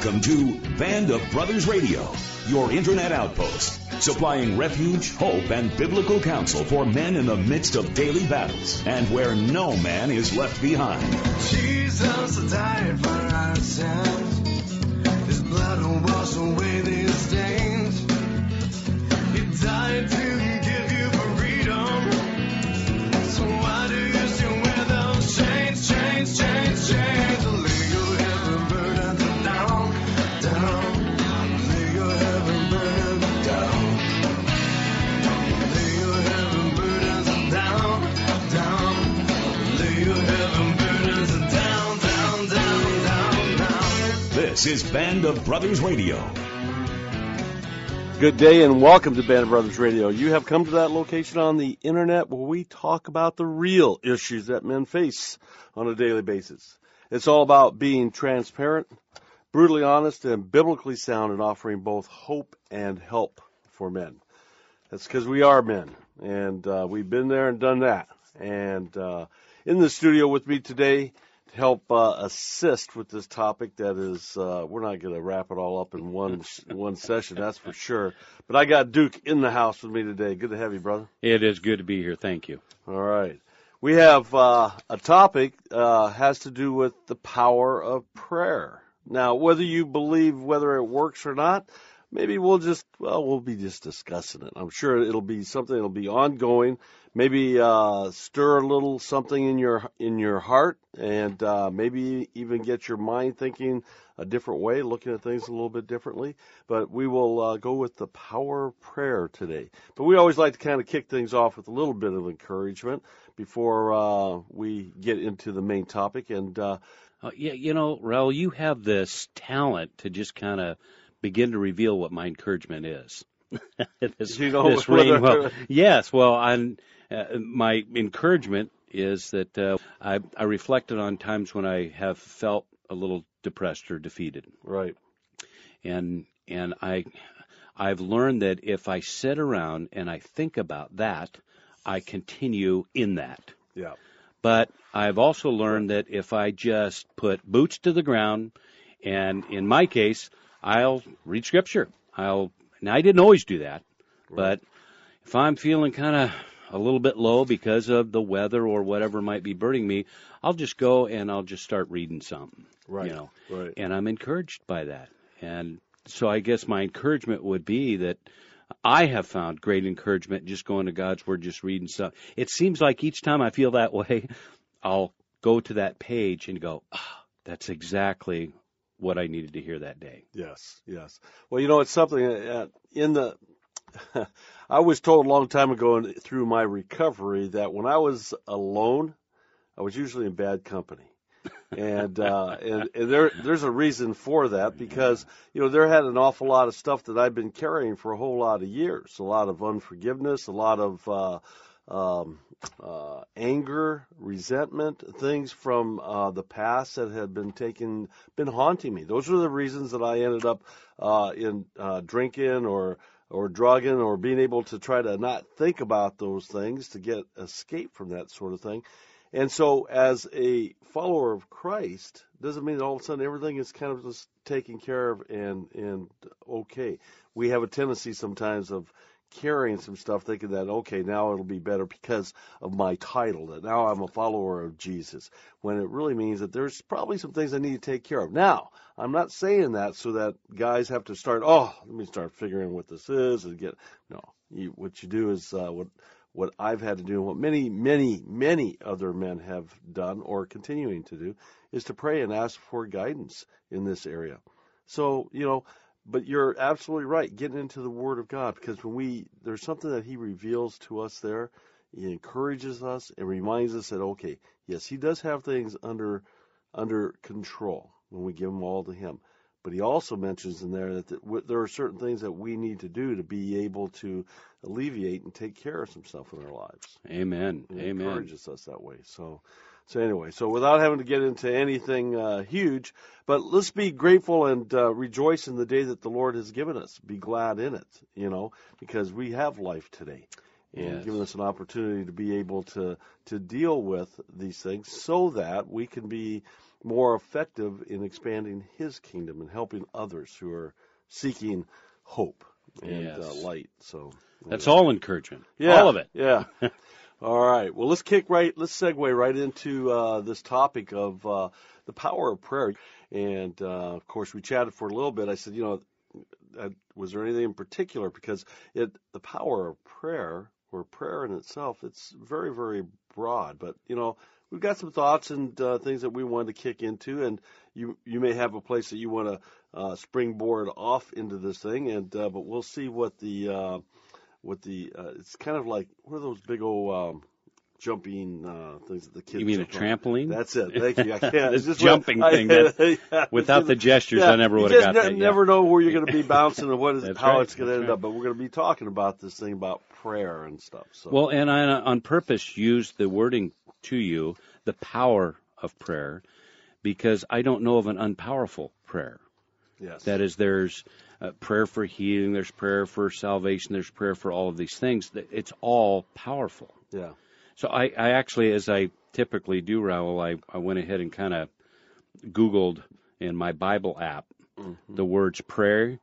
Welcome to Band of Brothers Radio, your internet outpost, supplying refuge, hope, and biblical counsel for men in the midst of daily battles, and where no man is left behind. Jesus died for our sins. His blood will wash away these stains. He died to give you freedom. So why do you still wear those chains, chains, chains, chains? Lay your heavy burdens down, down. Lay your heavy burdens down. Lay your heavy burdens down, down. Lay your heavy burdens down, down, down, down, down. This is Band of Brothers Radio. Good day and welcome to Band of Brothers Radio. You have come to that location on the internet where we talk about the real issues that men face on a daily basis. It's all about being transparent, brutally honest, and biblically sound in offering both hope and help for men. That's because we are men, and we've been there and done that. And in the studio with me today to help assist with this topic that is, we're not going to wrap it all up in one session, that's for sure. But I got Duke in the house with me today. Good to have you, brother. It is good to be here. Thank you. All right. We have a topic has to do with the power of prayer. Now, whether you believe whether it works or not, maybe we'll be just discussing it. I'm sure it'll be something that'll be ongoing. Maybe stir a little something in your heart, and maybe even get your mind thinking a different way, looking at things a little bit differently. But we will go with the power of prayer today. But we always like to kind of kick things off with a little bit of encouragement before we get into the main topic. And Raul, you have this talent to just kind of begin to reveal what my encouragement is. Yes. Well, my encouragement is that I reflected on times when I have felt a little depressed or defeated. Right. And I've learned that if I sit around and I think about that, I continue in that. Yeah. But I've also learned that if I just put boots to the ground, and in my case, I'll read Scripture. Now, I didn't always do that, but if I'm feeling kind of a little bit low because of the weather or whatever might be burdening me, I'll just go and I'll just start reading something. Right. Right. And I'm encouraged by that. And so I guess my encouragement would be that I have found great encouragement just going to God's Word, just reading stuff. It seems like each time I feel that way, I'll go to that page and go, that's exactly what I needed to hear that day. Yes, yes. Well, it's something I was told a long time ago through my recovery that when I was alone, I was usually in bad company. And there's a reason for that because, there had an awful lot of stuff that I've been carrying for a whole lot of years, a lot of unforgiveness, a lot of anger, resentment, things from the past that had been haunting me. Those are the reasons that I ended up in drinking or drugging or being able to try to not think about those things to get escape from that sort of thing. And so as a follower of Christ, doesn't mean that all of a sudden everything is kind of just taken care of and okay. We have a tendency sometimes of carrying some stuff thinking that, okay, now it'll be better because of my title, that now I'm a follower of Jesus, when it really means that there's probably some things I need to take care of. Now, I'm not saying that so that guys have to start, let me start figuring what this is and what you do is what I've had to do and what many, many, many other men have done or continuing to do is to pray and ask for guidance in this area. So, but you're absolutely right, getting into the Word of God, because there's something that He reveals to us there. He encourages us and reminds us that, okay, yes, He does have things under control when we give them all to Him. But He also mentions in there that there are certain things that we need to do to be able to alleviate and take care of some stuff in our lives. Amen. He Amen. encourages us that way. So anyway, without having to get into anything huge, but let's be grateful and rejoice in the day that the Lord has given us. Be glad in it, because we have life today. and Yes. giving us an opportunity to be able to deal with these things so that we can be more effective in expanding His kingdom and helping others who are seeking hope and Yes. light. So That's all encouragement. yeah, All of it. Yeah. All right. Well, let's segue right into this topic of the power of prayer. And of course, we chatted for a little bit. I said, was there anything in particular? Because the power of prayer, or prayer in itself, it's very, very broad. But we've got some thoughts and things that we wanted to kick into, and you may have a place that you want to springboard off into this thing, and but we'll see what the it's kind of like, what are those big old jumping things that the kids You mean a jump on? trampoline? That's it. Thank you. I can't. This it's just jumping thing that- yeah, Without the gestures, I never would have got that. You never know where you're going to be bouncing and That's how right, it's going to that's end right. up. But we're going to be talking about this thing about prayer and stuff. So. Well, and I on purpose used the wording to you, the power of prayer, because I don't know of an unpowerful prayer. yes. That is, there's prayer for healing, there's prayer for salvation, there's prayer for all of these things. It's all powerful. Yeah. So I actually, as I typically do, Raul, I went ahead and kind of Googled in my Bible app the words prayer,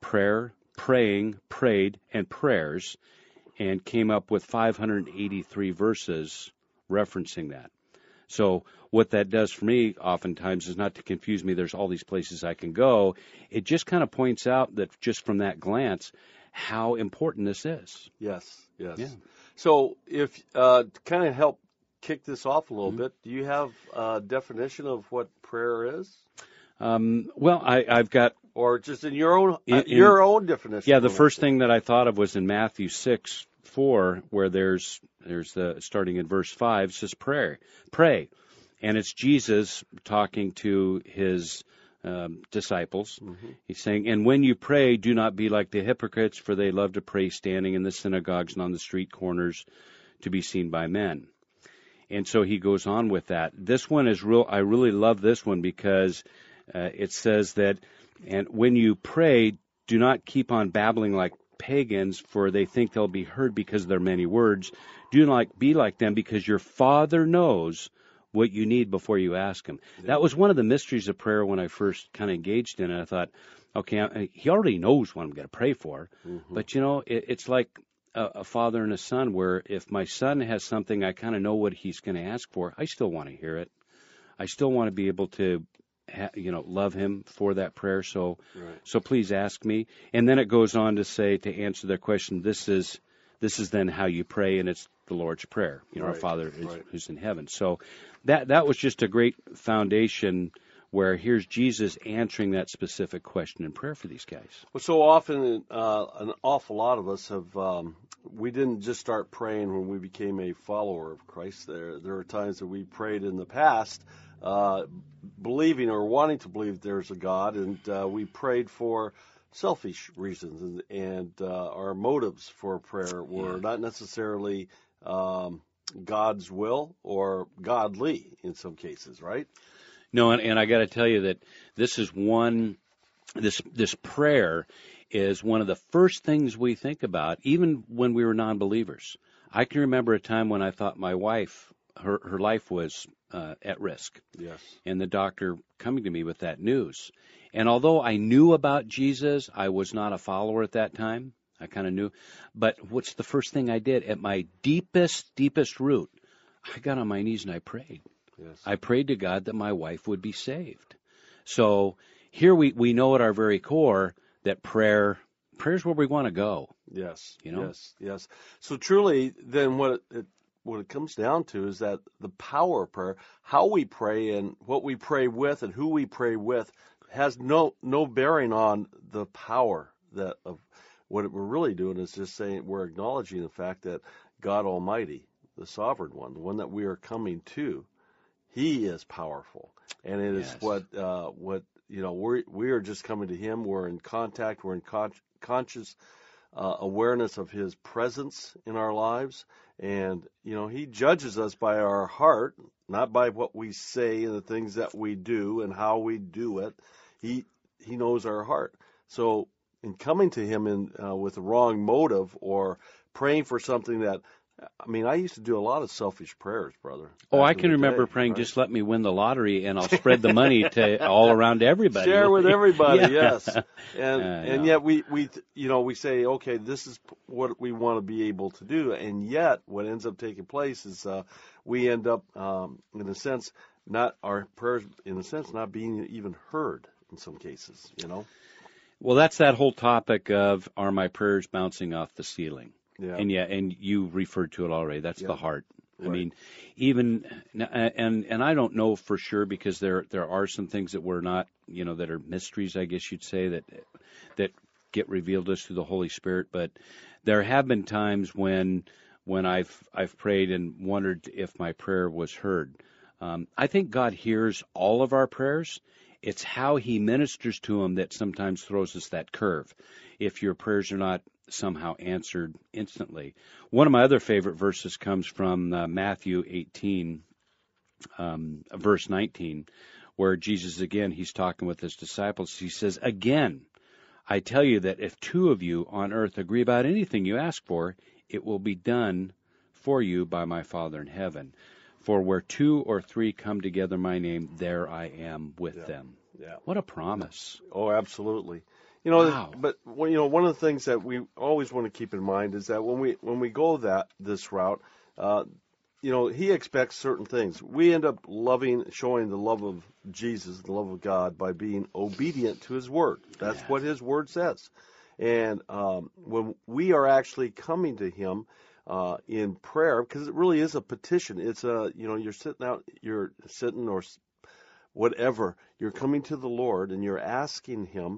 praying, prayed, and prayers, and came up with 583 verses referencing that. So what that does for me oftentimes is not to confuse me. There's all these places I can go. It just kind of points out that just from that glance how important this is. Yes. Yes. Yeah. So if to kind of help kick this off a little Mm-hmm. bit, do you have a definition of what prayer is? Well, I've got, Or just in your own In- your own definition? yeah, the of it? first thing that I thought of was in Matthew 6:4, where there's the, starting in verse 5, it says pray. And it's Jesus talking to his disciples. He's saying, and when you pray, do not be like the hypocrites, for they love to pray standing in the synagogues and on the street corners to be seen by men. And so he goes on with that. This one is real. I really love this one because it says that, and when you pray, do not keep on babbling like pagans, for they think they'll be heard because of their many words. Do not be like them, because your Father knows what you need before you ask Him. Yeah. That was one of the mysteries of prayer when I first kind of engaged in it. I thought, okay, He already knows what I'm going to pray for. But, it's like a father and a son, where if my son has something, I kind of know what he's going to ask for. I still want to hear it. I still want to be able to love him for that prayer. So, So please ask me. And then it goes on to say, to answer their question, this is then how you pray, and it's the Lord's Prayer. Our Father who's in heaven. So that was just a great foundation, where here's Jesus answering that specific question in prayer for these guys. Well, so often, an awful lot of us have. We didn't just start praying when we became a follower of Christ. There are times that we prayed in the past, believing or wanting to believe there's a God, and we prayed for selfish reasons, and our motives for prayer were not necessarily God's will or godly in some cases, right? No, and I got to tell you that this is this prayer is one of the first things we think about, even when we were non-believers. I can remember a time when I thought my wife, her life was at risk. Yes. And the doctor coming to me with that news. And although I knew about Jesus, I was not a follower at that time. I kind of knew. But what's the first thing I did? At my deepest root, I got on my knees and I prayed. Yes. I prayed to God that my wife would be saved. So here we know at our very core that prayer's where we want to go. Yes. You know? Yes. So truly, then what it comes down to is that the power of prayer, how we pray and what we pray with and who we pray with, has no bearing on the power that of what we're really doing is just saying we're acknowledging the fact that God Almighty, the sovereign one, the one that we are coming to, He is powerful, and it is what we are just coming to Him. We're in contact. We're in conscious awareness of His presence in our lives, and He judges us by our heart, not by what we say and the things that we do and how we do it. He knows our heart. So coming to him with the wrong motive or praying for something that, I mean, I used to do a lot of selfish prayers, brother. Oh, I back in can the remember day, praying, right? just let me win the lottery and I'll spread the money to all around to everybody. Share with everybody, Yeah. yes. And no. yet we say, okay, this is what we want to be able to do. And yet what ends up taking place is we end up, in a sense, our prayers, in a sense, not being even heard in some cases, Well, that's that whole topic of, are my prayers bouncing off the ceiling? Yeah. And you referred to it already. That's the heart. I Right. mean, even and I don't know for sure, because there are some things that we're not, that are mysteries, I guess you'd say, that get revealed to us through the Holy Spirit. But there have been times when I've prayed and wondered if my prayer was heard. I think God hears all of our prayers. It's how He ministers to them that sometimes throws us that curve, if your prayers are not somehow answered instantly. One of my other favorite verses comes from Matthew 18, verse 19, where Jesus, again, He's talking with His disciples. He says, "Again, I tell you that if two of you on earth agree about anything you ask for, it will be done for you by my Father in heaven. For where two or three come together in my name, there I am with them." Yeah. What a promise. Oh, absolutely. Wow. But one of the things that we always want to keep in mind is that when we go this route, He expects certain things. We end up showing the love of Jesus, the love of God, by being obedient to His Word. That's what His Word says. And when we are actually coming to Him in prayer, because it really is a petition. It's you're sitting or whatever, you're coming to the Lord and you're asking Him,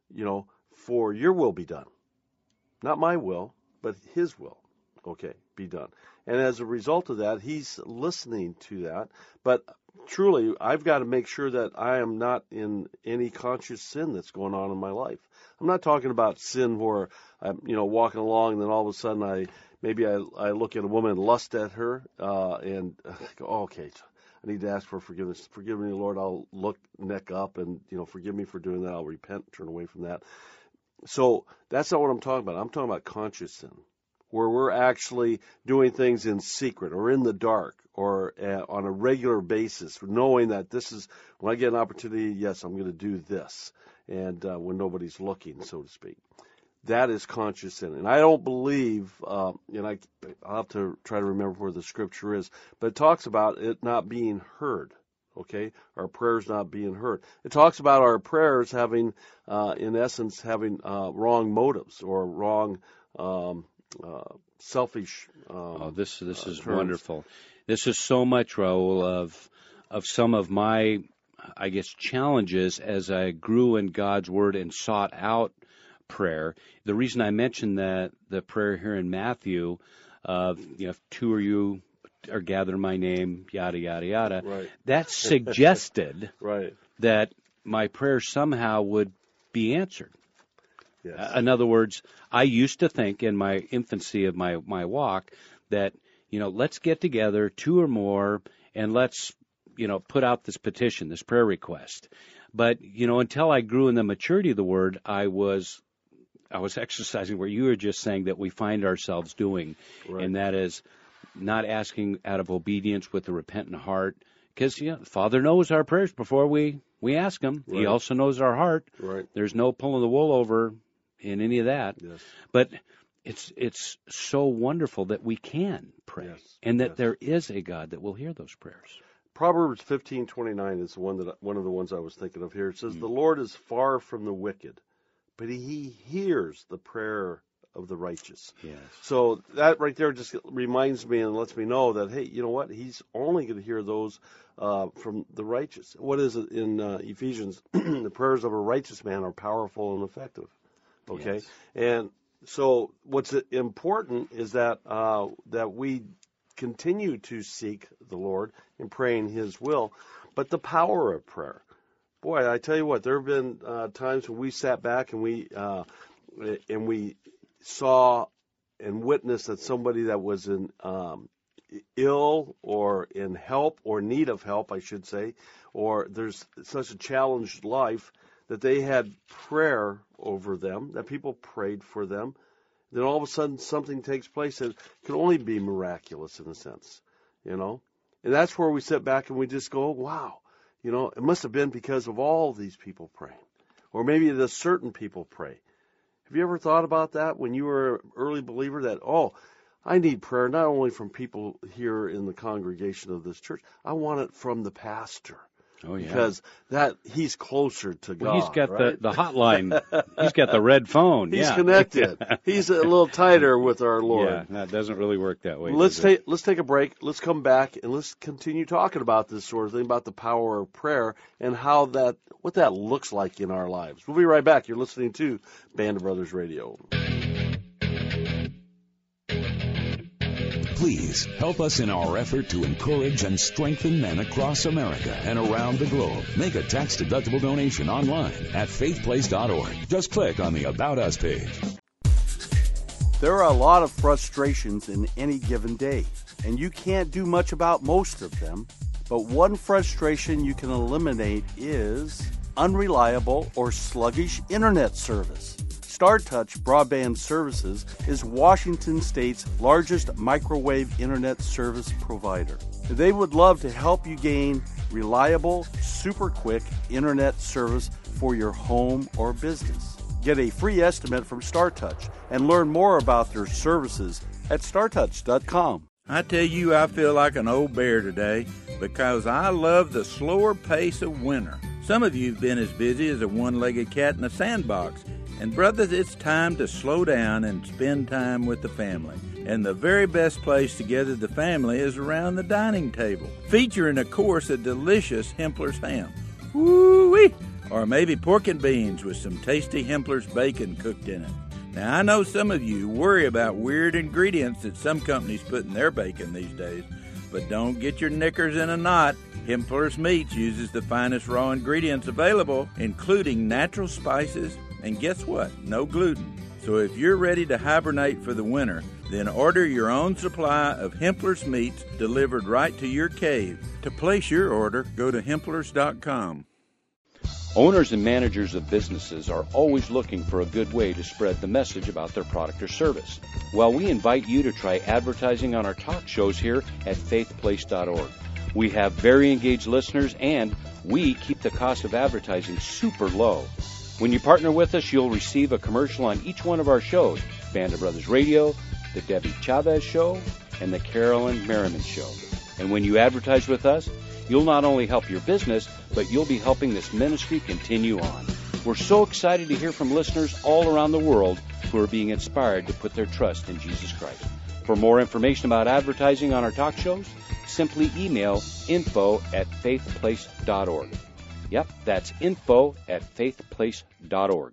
for your will be done. Not my will, but His will, be done. And as a result of that, He's listening to that. But truly, I've got to make sure that I am not in any conscious sin that's going on in my life. I'm not talking about sin where I'm, walking along and then all of a sudden I look at a woman and lust at her, and go, okay, I need to ask for forgiveness. Forgive me, Lord. I'll look neck up and, forgive me for doing that. I'll repent, turn away from that. So that's not what I'm talking about. I'm talking about conscious sin, where we're actually doing things in secret or in the dark or on a regular basis, knowing that this is, when I get an opportunity, yes, I'm going to do this, and when nobody's looking, so to speak. That is conscious sin. And I don't believe, I'll have to try to remember where the scripture is, but it talks about it not being heard, our prayers not being heard. It talks about our prayers having, in essence, having wrong motives or wrong selfish This is terms. wonderful. This is so much, Raul, of some of my, I guess, challenges as I grew in God's Word and sought out prayer. The reason I mentioned that the prayer here in Matthew of, if two of you are gathered in my name, yada, yada, yada, Right. that suggested Right. that my prayer somehow would be answered. Yes. In other words, I used to think in my infancy of my walk that, let's get together, two or more, and let's, put out this petition, this prayer request. But, until I grew in the maturity of the Word, I was exercising where you were just saying that we find ourselves doing, Right. and that is not asking out of obedience with a repentant heart, because the Father knows our prayers before we ask Him. Right. He also knows our heart. Right. There's no pulling the wool over in any of that. Yes. But it's so wonderful that we can pray, Yes. and that Yes. there is a God that will hear those prayers. Proverbs 15:29 is one of the ones I was thinking of here. It says, "The Lord is far from the wicked, but He hears the prayer of the righteous." Yes. So that right there just reminds me and lets me know that, hey, you know what? He's only going to hear those from the righteous. What is it in Ephesians? The prayers of a righteous man are powerful and effective. Okay, Yes. and so what's important is that that we continue to seek the Lord and pray in His will, but the power of prayer. Boy, I tell you what, there have been times when we sat back and we saw and witnessed that somebody that was in ill or in help or need of help, I should say, or there's such a challenged life that they had prayer over them, that people prayed for them, then all of a sudden something takes place that can only be miraculous in a sense, And that's where we sit back and we just go, wow, it must have been because of all these people praying. Or maybe the certain people pray. Have you ever thought about that when you were an early believer that, I need prayer not only from people here in the congregation of this church, I want it from the pastor. Oh, yeah. Because he's closer to God. He's got right? the hotline. He's got the red phone. He's yeah. connected. He's a little tighter with our Lord. Yeah, that doesn't really work that way. Let's take a break. Let's come back and let's continue talking about this sort of thing, about the power of prayer and what that looks like in our lives. We'll be right back. You're listening to Band of Brothers Radio. Please help us in our effort to encourage and strengthen men across America and around the globe. Make a tax-deductible donation online at faithplace.org. Just click on the About Us page. There are a lot of frustrations in any given day, and you can't do much about most of them. But one frustration you can eliminate is unreliable or sluggish internet service. StarTouch Broadband Services is Washington State's largest microwave internet service provider. They would love to help you gain reliable, super quick internet service for your home or business. Get a free estimate from StarTouch and learn more about their services at startouch.com. I tell you, I feel like an old bear today because I love the slower pace of winter. Some of you have been as busy as a one-legged cat in a sandbox. And brothers, it's time to slow down and spend time with the family. And the very best place to gather the family is around the dining table, featuring, of course, a delicious Hempler's ham. Woo-wee! Or maybe pork and beans with some tasty Hempler's bacon cooked in it. Now, I know some of you worry about weird ingredients that some companies put in their bacon these days, but don't get your knickers in a knot. Hempler's Meats uses the finest raw ingredients available, including natural spices, and guess what? No gluten. So if you're ready to hibernate for the winter, then order your own supply of Hempler's Meats delivered right to your cave. To place your order, go to Hemplers.com. Owners and managers of businesses are always looking for a good way to spread the message about their product or service. Well, we invite you to try advertising on our talk shows here at faithplace.org. We have very engaged listeners, and we keep the cost of advertising super low. When you partner with us, you'll receive a commercial on each one of our shows, Band of Brothers Radio, The Debbie Chavez Show, and The Carolyn Merriman Show. And when you advertise with us, you'll not only help your business, but you'll be helping this ministry continue on. We're so excited to hear from listeners all around the world who are being inspired to put their trust in Jesus Christ. For more information about advertising on our talk shows, simply email info@faithplace.org. Yep, that's info@faithplace.org.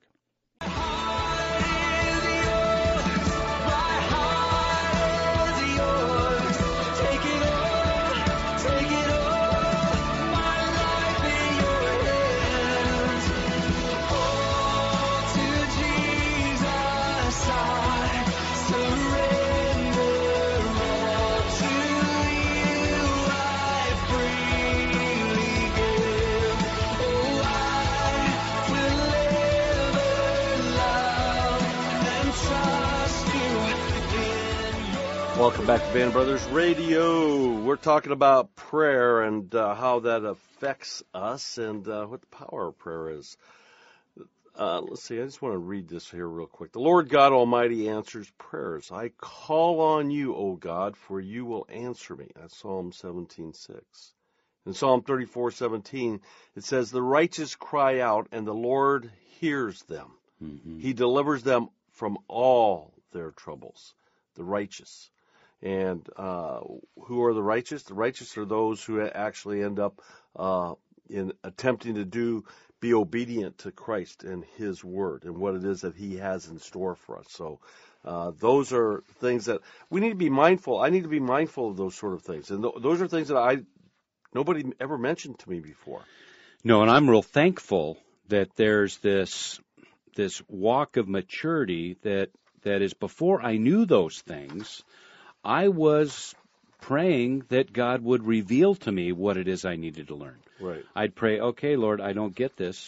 Welcome back to Band of Brothers Radio. We're talking about prayer and how that affects us and what the power of prayer is. Let's see, I just want to read this here real quick. The Lord God Almighty answers prayers. I call on you, O God, for you will answer me. That's Psalm 17:6. In Psalm 34:17, it says, the righteous cry out, and the Lord hears them. Mm-hmm. He delivers them from all their troubles. The righteous. And who are the righteous? The righteous are those who actually end up in attempting to be obedient to Christ and His Word and what it is that He has in store for us. So those are things that we need to be mindful. I need to be mindful of those sort of things. And those are things that nobody ever mentioned to me before. No, and I'm real thankful that there's this walk of maturity that is before I knew those things. I was praying that God would reveal to me what it is I needed to learn. Right. I'd pray, okay, Lord, I don't get this.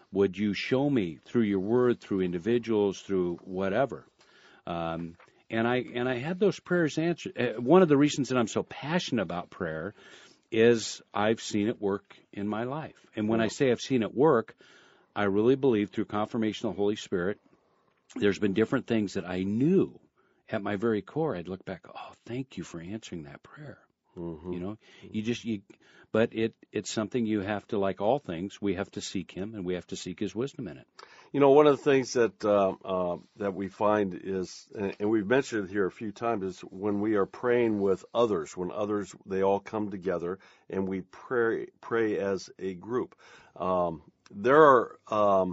Would you show me through your word, through individuals, through whatever? And I had those prayers answered. One of the reasons that I'm so passionate about prayer is I've seen it work in my life. And when I say I've seen it work, I really believe through confirmation of the Holy Spirit, there's been different things that I knew at my very core. I'd look back, oh, thank you for answering that prayer. But it's something you have to, like all things, we have to seek Him, and we have to seek His wisdom in it. One of the things that that we find is, and we've mentioned it here a few times, is when we are praying with others, when others, they all come together and we pray as a group. There are,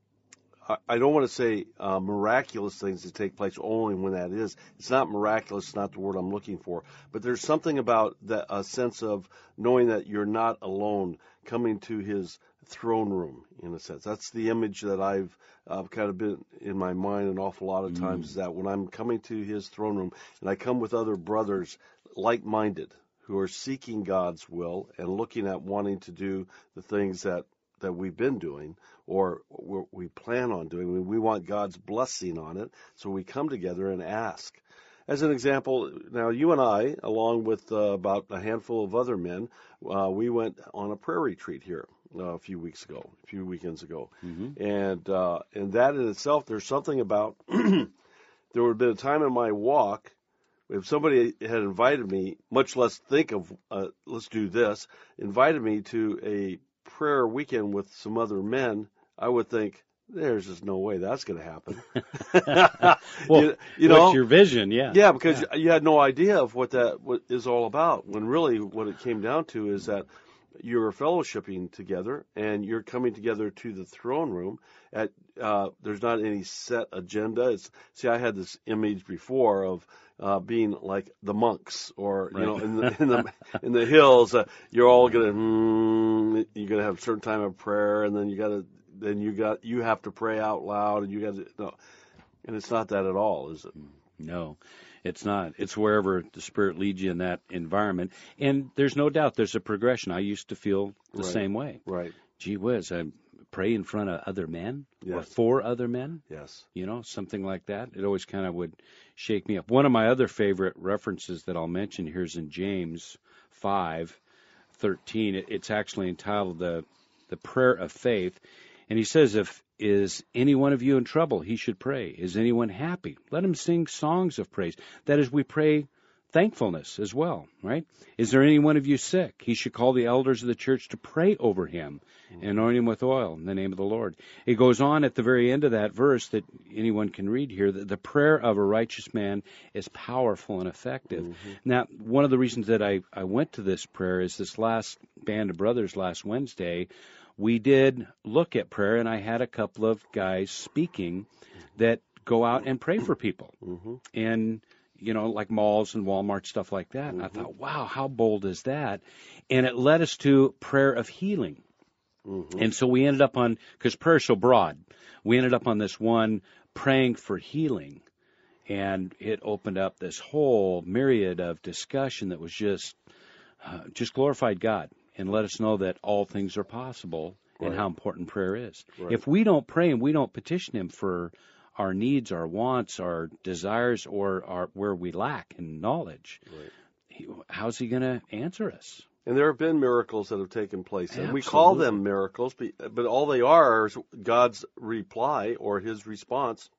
I don't want to say miraculous things that take place only when that is. It's not miraculous, it's not the word I'm looking for. But there's something about that, a sense of knowing that you're not alone, coming to His throne room, in a sense. That's the image that I've kind of been in my mind an awful lot of times, is that when I'm coming to His throne room and I come with other brothers like-minded who are seeking God's will and looking at wanting to do the things that we've been doing or we plan on doing. We want God's blessing on it, so we come together and ask. As an example, now you and I, along with about a handful of other men, we went on a prayer retreat here a few weekends ago. And that in itself, there's something about, there would have been a time in my walk, if somebody had invited me, much less think of, let's do this, invited me to a prayer weekend with some other men, I would think, there's just no way that's going to happen. Well, what's your vision? Yeah. Yeah, because you had no idea of what is all about, when really what it came down to is that you're fellowshipping together and you're coming together to the throne room. There's not any set agenda. I had this image before of being like the monks, or right. in the hills. You're all gonna have a certain time of prayer, and then you have to pray out loud, and and it's not that at all, is it? No, it's not. It's wherever the Spirit leads you in that environment, and there's no doubt there's a progression. I used to feel the same way. Right. Gee whiz, I pray in front of other men or Yes. for other men. Yes. Something like that. It always kind of would shake me up. One of my other favorite references that I'll mention here is in James 5:13. It's actually entitled the Prayer of Faith. And he says, is any one of you in trouble? He should pray. Is anyone happy? Let him sing songs of praise. That is, we pray thankfulness as well, right? Is there any one of you sick? He should call the elders of the church to pray over him and anoint him with oil in the name of the Lord. It goes on at the very end of that verse that anyone can read here, that the prayer of a righteous man is powerful and effective. Now, one of the reasons that I went to this prayer is this last Band of Brothers last Wednesday, we did look at prayer, and I had a couple of guys speaking that go out and pray for people. And like malls and Walmart, stuff like that. And I thought, wow, how bold is that? And it led us to prayer of healing. And so we ended up on, because prayer is so broad, we ended up on this one praying for healing. And it opened up this whole myriad of discussion that was just glorified God and let us know that all things are possible and how important prayer is. Right. If we don't pray and we don't petition Him for our needs, our wants, our desires, or where we lack in knowledge, how's He going to answer us? And there have been miracles that have taken place. And we Absolutely. call them miracles, but all they are is God's reply or His response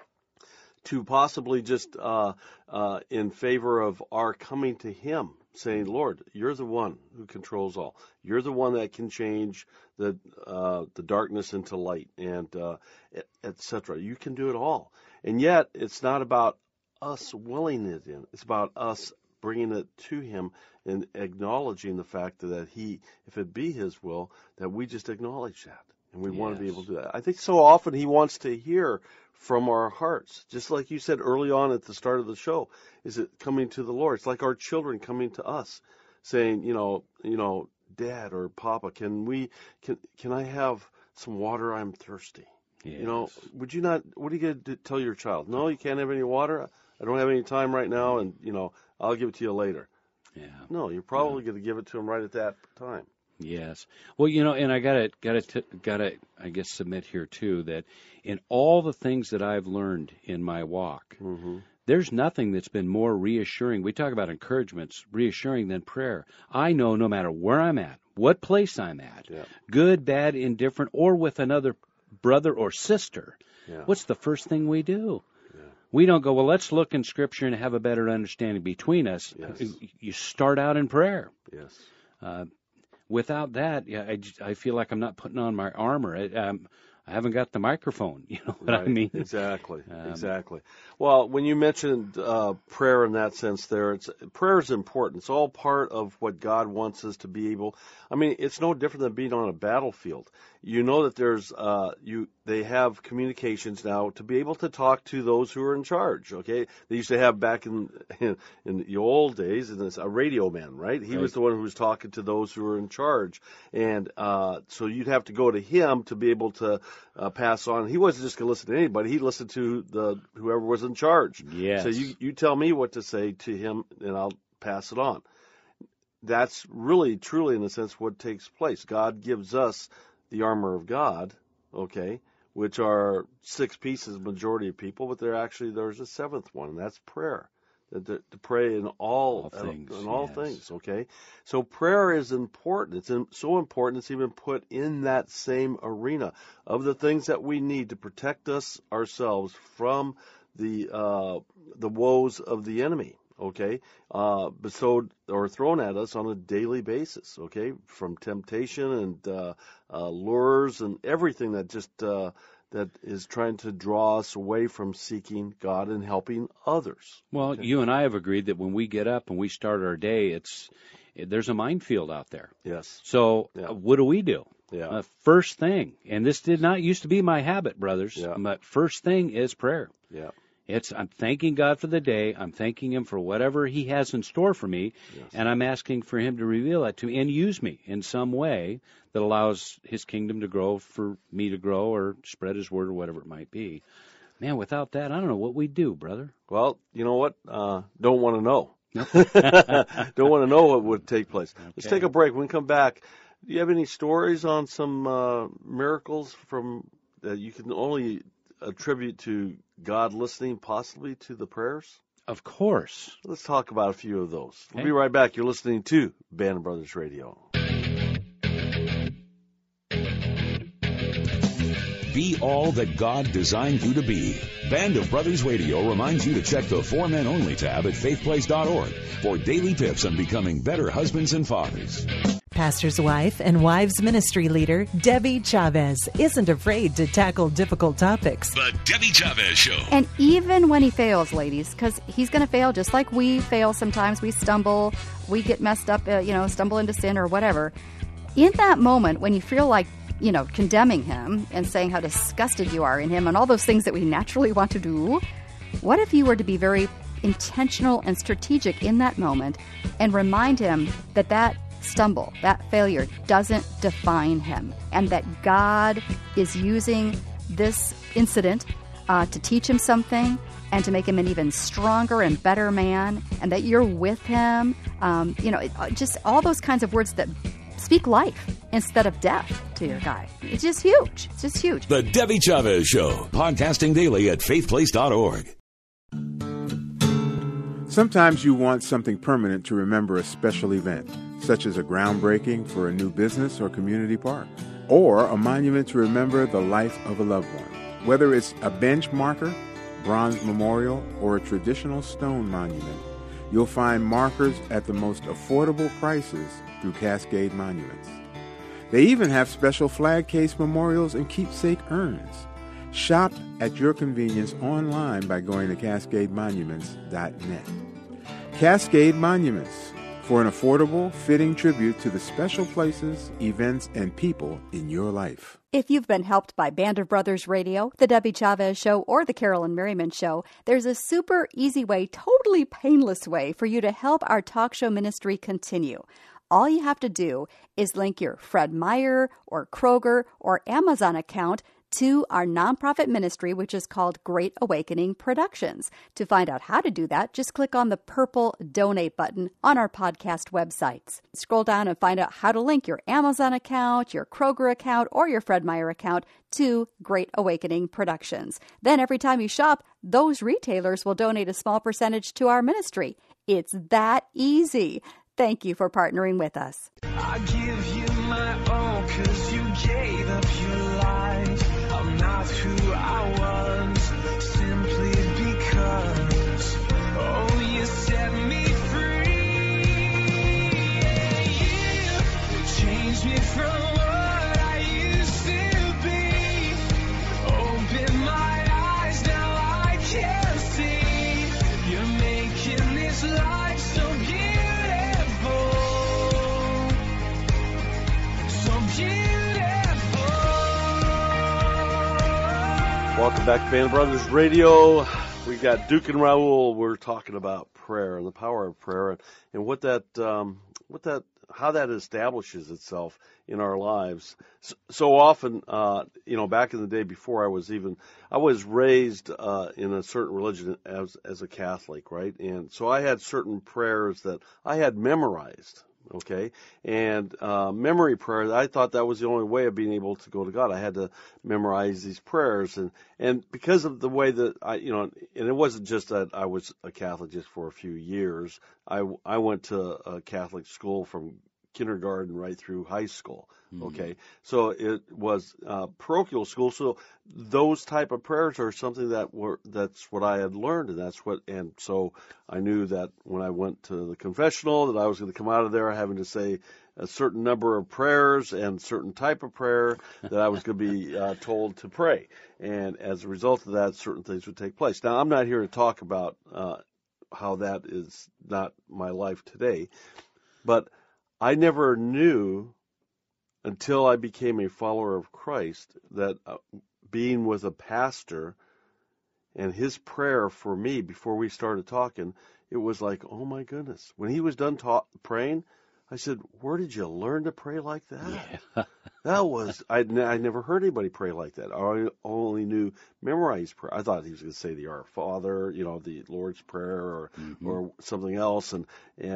to possibly just in favor of our coming to Him, saying, Lord, you're the one who controls all. You're the one that can change the darkness into light, and et cetera. You can do it all. And yet, it's not about us willing it in. It's about us bringing it to Him and acknowledging the fact that if it be His will, that we just acknowledge that. And we want to be able to do that. I think so often He wants to hear from our hearts. Just like you said early on at the start of the show, is it coming to the Lord? It's like our children coming to us saying, Dad or Papa, can I have some water? I'm thirsty. Yes. Would you not, what are you going to tell your child? No, you can't have any water. I don't have any time right now, and, I'll give it to you later. Yeah. No, you're probably going to give it to them right at that time. Yes. Well, and I gotta, I guess, submit here too that in all the things that I've learned in my walk, there's nothing that's been more reassuring. We talk about encouragements, reassuring than prayer. I know no matter where I'm at, what place I'm at, good, bad, indifferent, or with another brother or sister, what's the first thing we do? We don't go, well, let's look in Scripture and have a better understanding between us. Yes. You start out in prayer. Yes. Without that, I feel like I'm not putting on my armor. I haven't got the microphone. You know what I mean? Exactly. Exactly. Well, when you mentioned prayer in that sense there, prayer is important. It's all part of what God wants us to be able. I mean, it's no different than being on a battlefield. You know that there's they have communications now to be able to talk to those who are in charge. Okay, they used to have back in the old days, and it's a radio man, right? He was the one who was talking to those who were in charge, and so you'd have to go to him to be able to pass on. He wasn't just going to listen to anybody; he listened to whoever was in charge. Yes. So you tell me what to say to him, and I'll pass it on. That's really, truly, in a sense, what takes place. God gives us the armor of God, okay, which are 6 pieces, majority of people, but there's a 7th one, and that's prayer. To pray in all things, okay? So prayer is important. It's so important it's even put in that same arena of the things that we need to protect us ourselves from the woes of the enemy. Okay, bestowed or thrown at us on a daily basis. Okay, from temptation and lures and everything that just that is trying to draw us away from seeking God and helping others. Well, you and I have agreed that when we get up and we start our day, there's a minefield out there. Yes. So what do? Yeah. First thing, and this did not used to be my habit, brothers. Yeah. But first thing is prayer. Yeah. I'm thanking God for the day. I'm thanking Him for whatever He has in store for me, and I'm asking for Him to reveal that to me and use me in some way that allows His kingdom to grow, for me to grow, or spread His word, or whatever it might be. Man, without that, I don't know what we'd do, brother. Well, you know what? Don't want to know. Don't want to know what would take place. Okay. Let's take a break. When we come back, do you have any stories on some miracles that you can only attribute to God listening possibly to the prayers? Of course. Let's talk about a few of those. We'll be right back. You're listening to Band of Brothers Radio. Be all that God designed you to be. Band of Brothers Radio reminds you to check the For Men Only tab at faithplace.org for daily tips on becoming better husbands and fathers. Pastor's wife and wives ministry leader Debbie Chavez isn't afraid to tackle difficult topics. The Debbie Chavez Show. And even when he fails, ladies, because he's going to fail just like we fail sometimes. We stumble, we get messed up, stumble into sin or whatever. In that moment when you feel like, condemning him and saying how disgusted you are in him and all those things that we naturally want to do, what if you were to be very intentional and strategic in that moment and remind him that stumble, that failure doesn't define him, and that God is using this incident to teach him something and to make him an even stronger and better man, and that you're with him, just all those kinds of words that speak life instead of death to your guy. It's just huge. It's just huge. The Debbie Chavez Show, podcasting daily at faithplace.org. Sometimes you want something permanent to remember a special event, such as a groundbreaking for a new business or community park, or a monument to remember the life of a loved one. Whether it's a bench marker, bronze memorial, or a traditional stone monument, you'll find markers at the most affordable prices through Cascade Monuments. They even have special flag case memorials and keepsake urns. Shop at your convenience online by going to CascadeMonuments.net. Cascade Monuments, for an affordable, fitting tribute to the special places, events, and people in your life. If you've been helped by Band of Brothers Radio, The Debbie Chavez Show, or The Carolyn Merriman Show, there's a super easy way, totally painless way for you to help our talk show ministry continue. All you have to do is link your Fred Meyer or Kroger or Amazon account to our nonprofit ministry, which is called Great Awakening Productions. To find out how to do that, just click on the purple donate button on our podcast websites. Scroll down and find out how to link your Amazon account, your Kroger account, or your Fred Meyer account to Great Awakening Productions. Then every time you shop, those retailers will donate a small percentage to our ministry. It's that easy. Thank you for partnering with us. I give you my all 'cause you gave up your life. I'm not who I was simply because you set me free. You changed me from what I used to be. Open my eyes, now I can see. You're making this life so beautiful. Welcome back to Band of Brothers Radio. We've got Duke and Raul. We're talking about prayer and the power of prayer and how that establishes itself in our lives. So often, back in the day before I was raised in a certain religion as a Catholic, right? And so I had certain prayers that I had memorized. Okay, and memory prayer, I thought that was the only way of being able to go to God. I had to memorize these prayers, and because of the way that and it wasn't just that I was a Catholic just for a few years. I went to a Catholic school from kindergarten right through high school. Okay, so it was parochial school. So those type of prayers are something that's what I had learned, and so I knew that when I went to the confessional that I was going to come out of there having to say a certain number of prayers and certain type of prayer that I was going to be told to pray, and as a result of that, certain things would take place. Now, I'm not here to talk about how that is not my life today, but I never knew until I became a follower of Christ that being with a pastor and his prayer for me before we started talking, it was like, oh my goodness. When he was done praying, I said, where did you learn to pray like that? Yeah. That was, I never heard anybody pray like that. I only knew memorized prayer. I thought he was going to say the Our Father, the Lord's Prayer or something else. And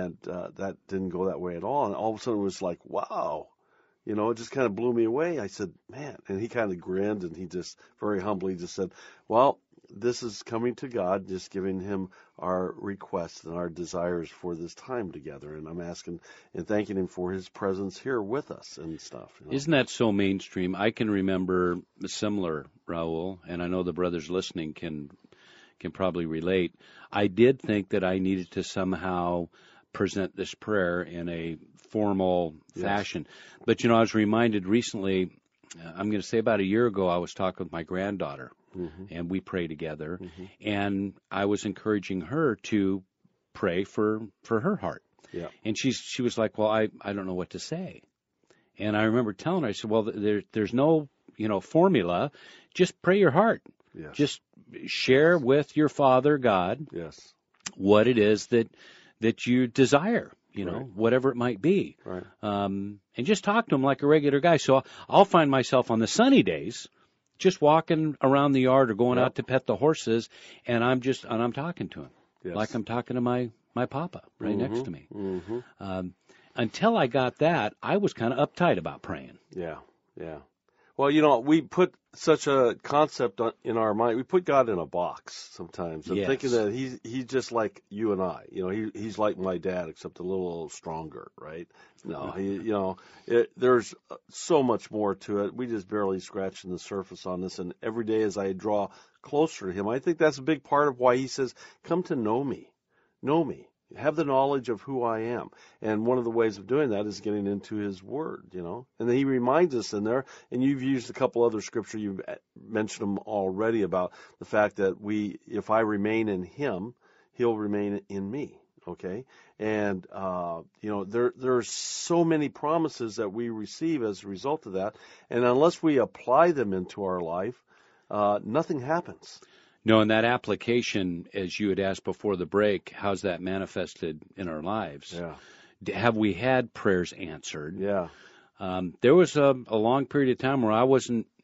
that didn't go that way at all. And all of a sudden it was like, wow. It just kind of blew me away. I said, man, and he kind of grinned and he just very humbly just said, well, this is coming to God, just giving him our requests and our desires for this time together. And I'm asking and thanking him for his presence here with us and stuff. Isn't that so mainstream? I can remember similar, Raul, and I know the brothers listening can probably relate. I did think that I needed to somehow present this prayer in a formal fashion. But, I was reminded recently, I'm going to say about a year ago, I was talking with my granddaughter, and we pray together, and I was encouraging her to pray for her heart. Yeah. And she was like, well, I don't know what to say. And I remember telling her, I said, well, there's no, formula. Just pray your heart. Yes. Just share with your Father, God, what it is that you desire, whatever it might be. Right. And just talk to him like a regular guy. So I'll find myself on the sunny days just walking around the yard or going out to pet the horses, and I'm talking to him like I'm talking to my papa right next to me. Until I got that, I was kind of uptight about praying. Yeah, yeah. Well, we put such a concept in our mind. We put God in a box sometimes, and thinking that he's just like you and I. He's like my dad, except a little stronger, right? No, there's so much more to it. We just barely scratching the surface on this. And every day as I draw closer to him, I think that's a big part of why he says, "Come to know me, have the knowledge of who I am." And one of the ways of doing that is getting into his word, And then he reminds us in there, and you've used a couple other scripture, you've mentioned them already, about the fact that if I remain in him, he'll remain in me. Okay. And, there's so many promises that we receive as a result of that. And unless we apply them into our life, nothing happens. No, and that application, as you had asked before the break, how's that manifested in our lives? Yeah. Have we had prayers answered? Yeah. There was a long period of time where I wasn't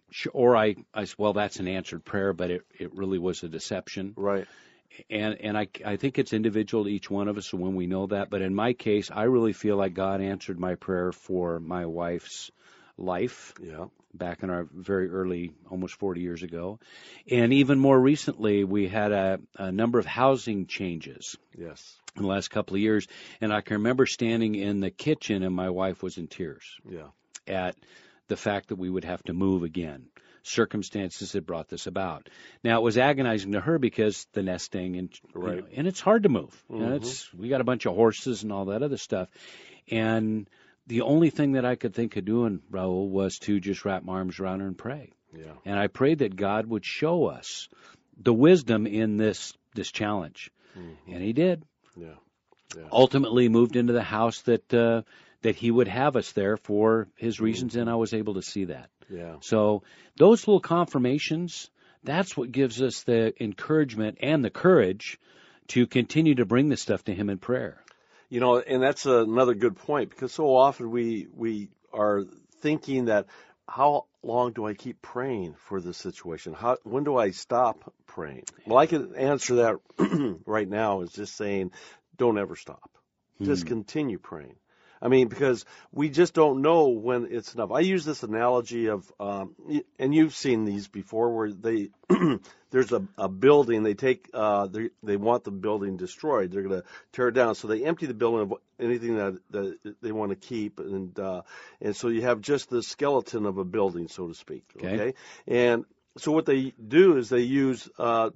Or I well, that's an answered prayer, but it really was a deception. Right. And I think it's individual to each one of us when we know that. But in my case, I really feel like God answered my prayer for my wife's life. Yeah. Back in our very early, almost 40 years ago. And even more recently, we had a number of housing changes. Yes. In the last couple of years. And I can remember standing in the kitchen and my wife was in tears. Yeah. At the fact that we would have to move again. Circumstances had brought this about. Now, it was agonizing to her because the nesting and right. And it's hard to move. Mm-hmm. We got a bunch of horses and all that other stuff. And the only thing that I could think of doing, Raul, was to just wrap my arms around her and pray. Yeah. And I prayed that God would show us the wisdom in this challenge. Mm-hmm. And he did. Yeah. Yeah. Ultimately moved into the house that he would have us there for his reasons, and I was able to see that. Yeah. So those little confirmations, that's what gives us the encouragement and the courage to continue to bring this stuff to him in prayer. You know, and that's another good point, because so often we are thinking that, how long do I keep praying for this situation? When do I stop praying? Well, I can answer that right now is just saying, don't ever stop. Just continue praying. I mean, because we just don't know when it's enough. I use this analogy of, and you've seen these before, where they there's a building. They take they want the building destroyed. They're going to tear it down, so they empty the building of anything that they want to keep, and so you have just the skeleton of a building, so to speak. Okay? And so what they do is they use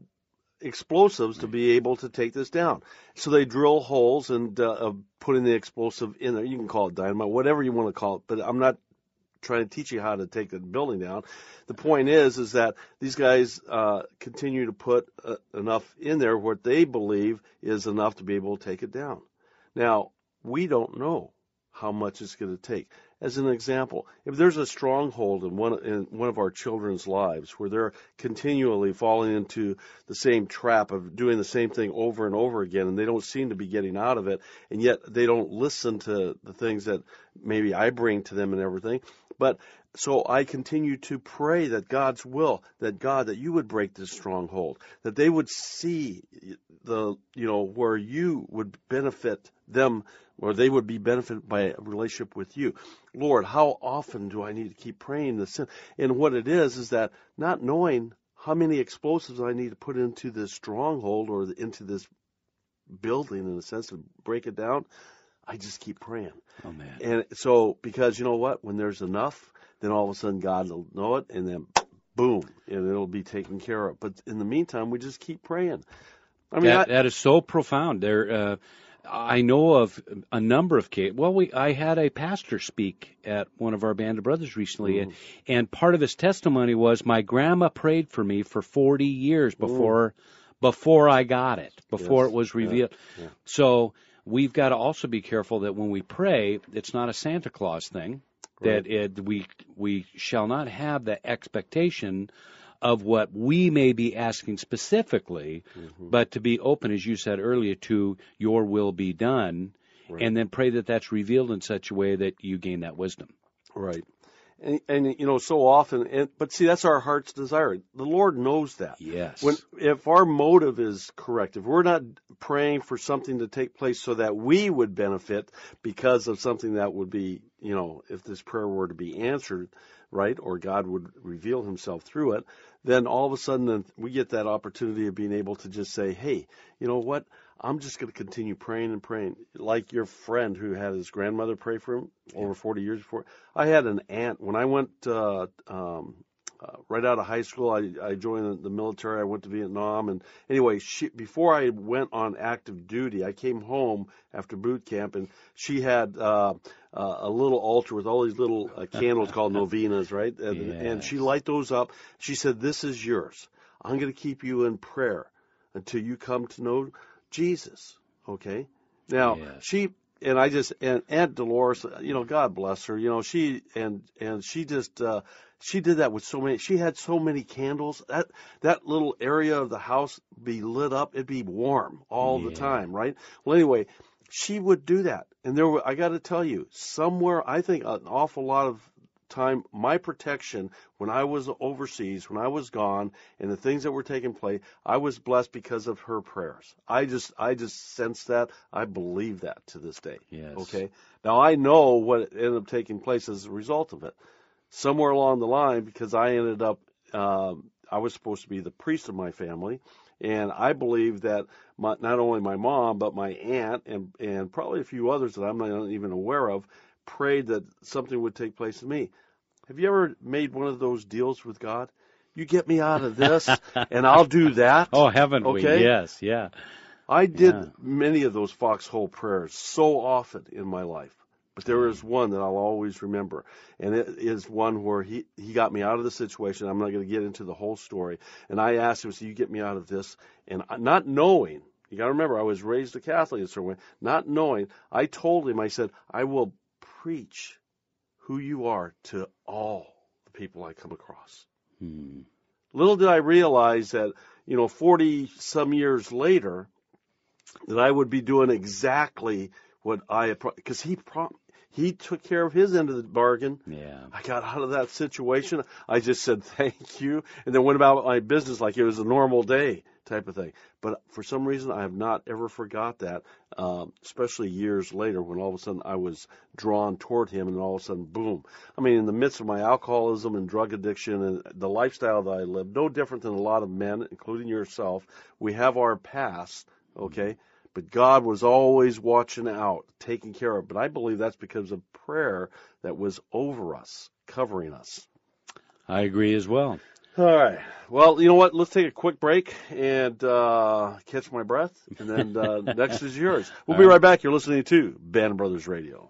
explosives to be able to take this down. So they drill holes and putting the explosive in there. You can call it dynamite, whatever you want to call it, but I'm not trying to teach you how to take the building down. The point is that these guys continue to put enough in there, what they believe is enough to be able to take it down. Now, we don't know how much it's going to take. As an example, if there's a stronghold in one of our children's lives where they're continually falling into the same trap of doing the same thing over and over again, and they don't seem to be getting out of it, and yet they don't listen to the things that maybe I bring to them and everything. But so I continue to pray that God's will, that you would break this stronghold, that they would see where you would benefit them, or they would be benefited by a relationship with you. Lord, how often do I need to keep praying this? And what it is that not knowing how many explosives I need to put into this stronghold or into this building, in a sense, to break it down, I just keep praying. Oh, man. And so, because you know what? When there's enough, then all of a sudden God will know it, and then boom, and it'll be taken care of. But in the meantime, we just keep praying. I mean, that is so profound. I know of a number of cases. Well, I had a pastor speak at one of our Band of Brothers recently, and part of his testimony was, my grandma prayed for me for 40 years before I got it, before it was revealed. Yeah. So we've got to also be careful that when we pray, it's not a Santa Claus thing. Right. That we shall not have the expectation of what we may be asking specifically, but to be open, as you said earlier, to your will be done, and then pray that that's revealed in such a way that you gain that wisdom. Right. And so often, but see, that's our heart's desire. The Lord knows that. Yes. If our motive is correct, if we're not praying for something to take place so that we would benefit because of something that would be, if this prayer were to be answered, right, or God would reveal himself through it, then all of a sudden we get that opportunity of being able to just say, hey, you know what? I'm just going to continue praying and praying. Like your friend who had his grandmother pray for him over 40 years before. I had an aunt. When I went right out of high school, I joined the military. I went to Vietnam. And anyway, before I went on active duty, I came home after boot camp, and she had a little altar with all these little candles called novenas, right? And she light those up. She said, this is yours. I'm going to keep you in prayer until you come to know Jesus. Okay? Now, and Aunt Dolores, God bless her, she just, she did that with so many, she had so many candles. That little area of the house be lit up, it'd be warm all the time, right? Well, anyway, she would do that. And I got to tell you, somewhere, I think an awful lot of time, my protection when I was overseas, when I was gone, and the things that were taking place, I was blessed because of her prayers. I just sense that. I believe that to this day. Yes. Okay. Now I know what ended up taking place as a result of it. Somewhere along the line, because I ended up, I was supposed to be the priest of my family, and I believe that not only my mom, but my aunt and probably a few others that I'm not even aware of prayed that something would take place to me. Have you ever made one of those deals with God? You get me out of this, and I'll do that. Oh, haven't we? Yes, yeah. I did many of those foxhole prayers so often in my life. But there is one that I'll always remember, and it is one where he got me out of the situation. I'm not going to get into the whole story. And I asked him, so you get me out of this? And not knowing, you got to remember, I was raised a Catholic in a certain way, not knowing, I told him, I said, I will preach who you are to all the people I come across. Little did I realize that, 40-some years later, that I would be doing exactly what I had, because he took care of his end of the bargain. Yeah. I got out of that situation. I just said thank you, and then went about my business like it was a normal day type of thing. But for some reason, I have not ever forgot that, especially years later when all of a sudden I was drawn toward him, and all of a sudden, boom. I mean, in the midst of my alcoholism and drug addiction and the lifestyle that I lived, no different than a lot of men, including yourself, we have our past, okay? But God was always watching out, taking care of it. But I believe that's because of prayer that was over us, covering us. I agree as well. All right. Well, you know what? Let's take a quick break and catch my breath. And then next is yours. We'll be right back. You're listening to Band of Brothers Radio.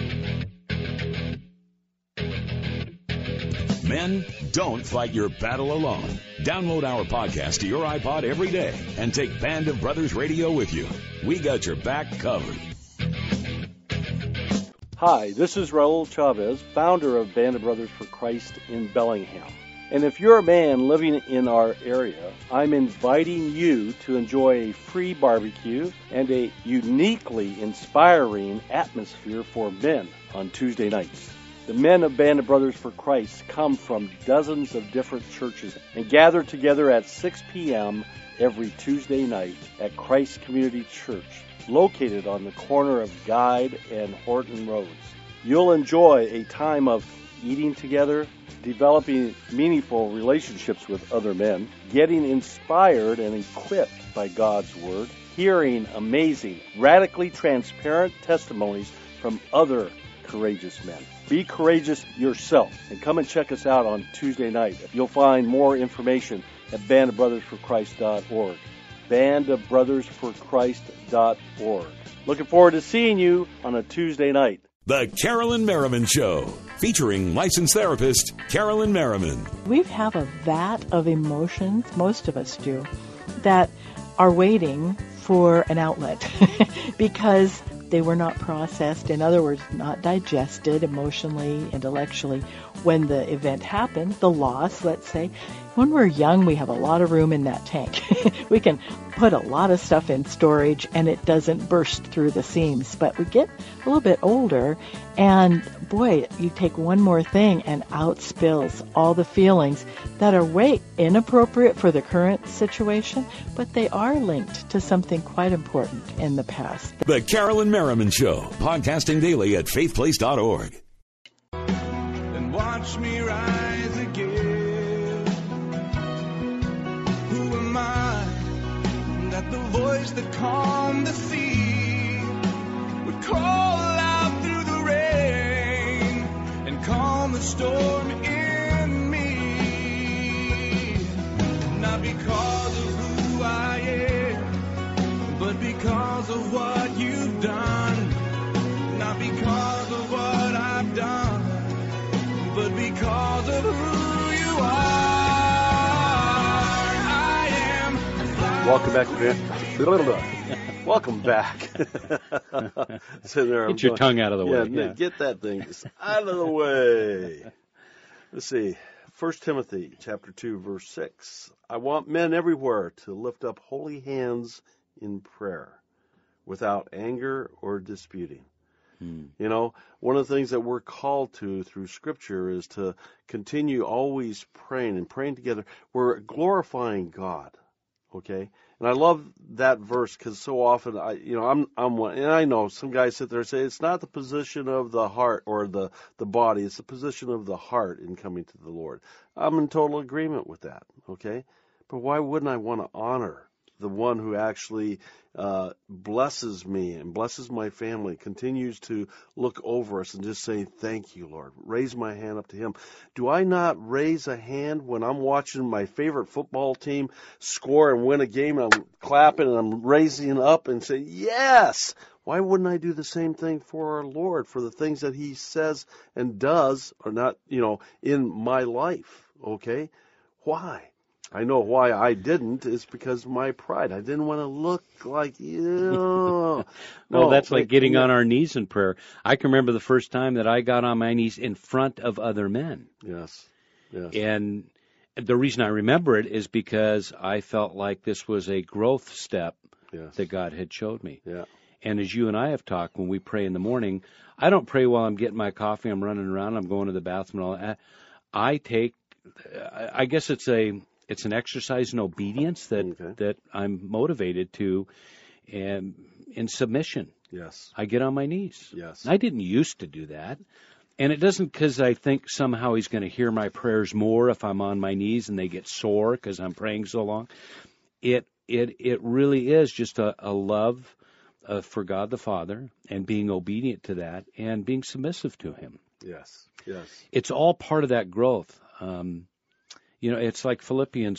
Men, don't fight your battle alone. Download our podcast to your iPod every day and take Band of Brothers Radio with you. We got your back covered. Hi, this is Raul Chavez, founder of Band of Brothers for Christ in Bellingham. And if you're a man living in our area, I'm inviting you to enjoy a free barbecue and a uniquely inspiring atmosphere for men on Tuesday nights. The men of Band of Brothers for Christ come from dozens of different churches and gather together at 6 p.m. every Tuesday night at Christ Community Church, located on the corner of Guide and Horton Roads. You'll enjoy a time of eating together, developing meaningful relationships with other men, getting inspired and equipped by God's Word, hearing amazing, radically transparent testimonies from other courageous men. Be courageous yourself and come and check us out on Tuesday night. You'll find more information at bandofbrothersforchrist.org. bandofbrothersforchrist.org. Looking forward to seeing you on a Tuesday night. The Carolyn Merriman Show, featuring licensed therapist Carolyn Merriman. We have a vat of emotions, most of us do, that are waiting for an outlet because they were not processed, in other words, not digested emotionally, intellectually. When the event happened, the loss, let's say, when we're young, we have a lot of room in that tank. We can put a lot of stuff in storage and it doesn't burst through the seams. But we get a little bit older and, boy, you take one more thing and out spills all the feelings that are way inappropriate for the current situation, but they are linked to something quite important in the past. The Carolyn Merriman Show, podcasting daily at faithplace.org. And watch me rise again. Who am I that the voice that calmed the sea would call out through the rain and calm the storm in me? Not because of who I am, but because of what you've done. Not because of what I've done, but because of who you are. I am. Welcome back to Welcome back. So there, Get your tongue out of the way. Yeah, get that thing just out of the way. Let's see. 1 Timothy chapter 2, verse 6. I want men everywhere to lift up holy hands in prayer, without anger or disputing. You know, one of the things that we're called to through Scripture is to continue always praying and praying together. We're glorifying God, okay? And I love that verse because so often I'm one, and I know some guys sit there and say it's not the position of the heart or the body, it's the position of the heart in coming to the Lord. I'm in total agreement with that, okay? But why wouldn't I want to honor the one who actually blesses me and blesses my family, continues to look over us and just say, thank you, Lord. Raise my hand up to him. Do I not raise a hand when I'm watching my favorite football team score and win a game? I'm clapping and I'm raising up and say, yes. Why wouldn't I do the same thing for our Lord, for the things that he says and does are not, in my life, okay? Why? I know why I didn't. It's because of my pride. I didn't want to look like you. Well, that's like getting on our knees in prayer. I can remember the first time that I got on my knees in front of other men. Yes. And the reason I remember it is because I felt like this was a growth step that God had showed me. Yeah. And as you and I have talked, when we pray in the morning, I don't pray while I'm getting my coffee, I'm running around, I'm going to the bathroom and all that. I guess it's an exercise in obedience that I'm motivated to, and in submission. Yes. I get on my knees. Yes. I didn't used to do that. And it doesn't because I think somehow he's going to hear my prayers more if I'm on my knees and they get sore because I'm praying so long. It really is just a love for God the Father and being obedient to that and being submissive to him. Yes. It's all part of that growth. It's like Philippians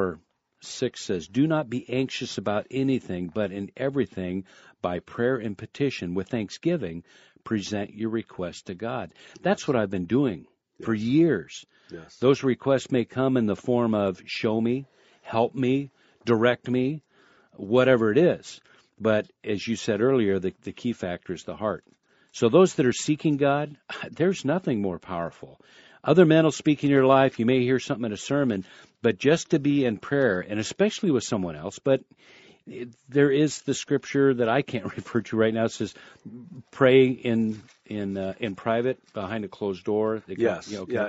4:6 says, do not be anxious about anything, but in everything, by prayer and petition, with thanksgiving, present your requests to God. That's what I've been doing for years. Yes. Those requests may come in the form of show me, help me, direct me, whatever it is. But as you said earlier, the key factor is the heart. So those that are seeking God, there's nothing more powerful. Other men will speak in your life. You may hear something in a sermon, but just to be in prayer, and especially with someone else. But there is the scripture that I can't refer to right now. It says, pray in private behind a closed door. Yes.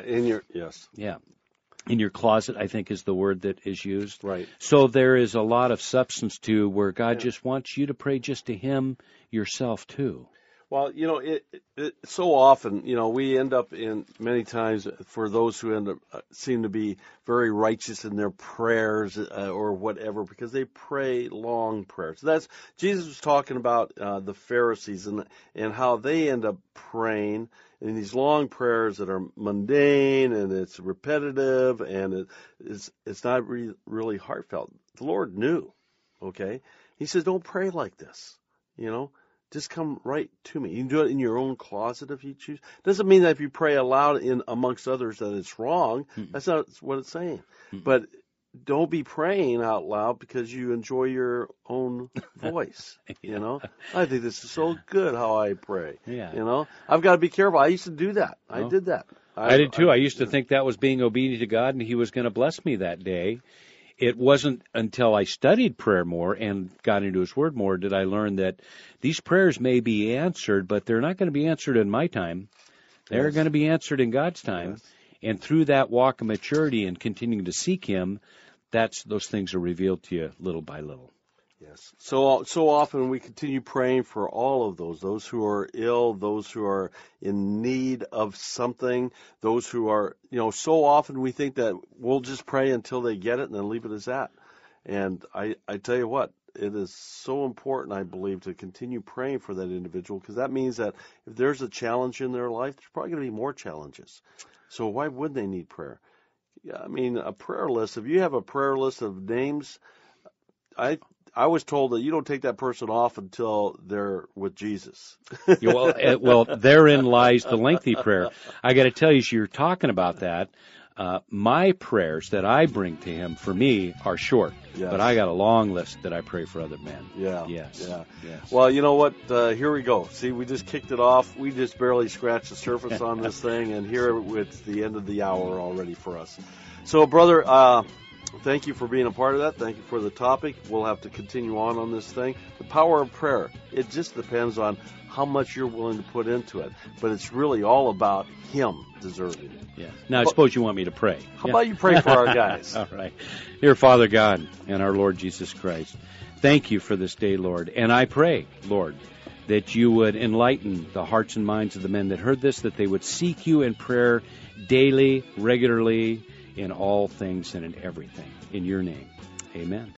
Yeah. In your closet, I think, is the word that is used. Right. So there is a lot of substance to where God just wants you to pray just to him yourself too. Well, it so often, we end up in many times for those who end up seem to be very righteous in their prayers or whatever because they pray long prayers. That's Jesus was talking about the Pharisees and how they end up praying in these long prayers that are mundane and it's repetitive and it's not really heartfelt. The Lord knew, okay? He says, don't pray like this, Just come right to me. You can do it in your own closet if you choose. Doesn't mean that if you pray aloud in amongst others that it's wrong. That's not what it's saying. But don't be praying out loud because you enjoy your own voice. I think this is so good how I pray. Yeah. I've got to be careful. I used to do that. I did that. I did too. I used to think that was being obedient to God and he was going to bless me that day. It wasn't until I studied prayer more and got into his word more did I learn that these prayers may be answered, but they're not going to be answered in my time. They're going to be answered in God's time. Yes. And through that walk of maturity and continuing to seek him, those things are revealed to you little by little. Yes. So often we continue praying for all of those who are ill, those who are in need of something, those who are, so often we think that we'll just pray until they get it and then leave it as that. And I tell you what, it is so important, I believe, to continue praying for that individual because that means that if there's a challenge in their life, there's probably going to be more challenges. So why wouldn't they need prayer? A prayer list, if you have a prayer list of names, I was told that you don't take that person off until they're with Jesus. Well, therein lies the lengthy prayer. I got to tell you, as you're talking about that, my prayers that I bring to him for me are short, but I got a long list that I pray for other men. Yes. Well, you know what? Here we go. See, we just kicked it off. We just barely scratched the surface on this thing, and here it's the end of the hour already for us. So, brother, Thank you for being a part of that. Thank you for the topic. We'll have to continue on this thing. The power of prayer. It just depends on how much you're willing to put into it. But it's really all about Him deserving it. Yeah. Now, I suppose you want me to pray. How about you pray for our guys? All right. Dear Father God and our Lord Jesus Christ, thank you for this day, Lord. And I pray, Lord, that you would enlighten the hearts and minds of the men that heard this, that they would seek you in prayer daily, regularly, in all things and in everything. In your name, amen.